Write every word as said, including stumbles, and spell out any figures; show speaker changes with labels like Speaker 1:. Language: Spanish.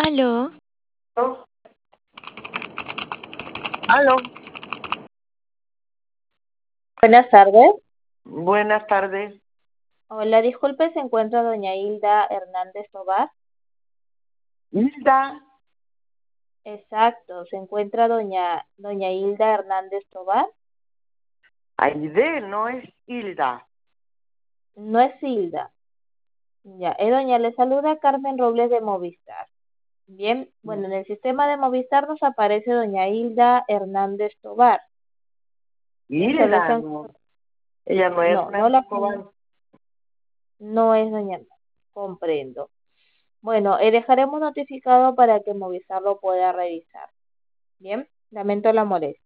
Speaker 1: Aló,
Speaker 2: ¿No? Aló,
Speaker 3: Buenas tardes.
Speaker 2: buenas tardes.
Speaker 3: Hola, disculpe, ¿se encuentra doña Hilda Hernández Tobar?
Speaker 2: Hilda,
Speaker 3: Exacto, ¿se encuentra doña, doña Hilda Hernández Tobar?
Speaker 2: Aide, no es Hilda.
Speaker 3: No es Hilda. Ya, eh, doña, le saluda Carmen Robles de Movistar. Bien, bueno, en el sistema de Movistar nos aparece doña Hilda Hernández Tobar. Y solo
Speaker 2: Hilda,
Speaker 3: están...
Speaker 2: no. Ella no es
Speaker 3: No, no
Speaker 2: Hernández
Speaker 3: la...
Speaker 2: Escobar.
Speaker 3: No es doña... Comprendo. Bueno, eh, dejaremos notificado para que Movistar lo pueda revisar. Bien, lamento la molestia.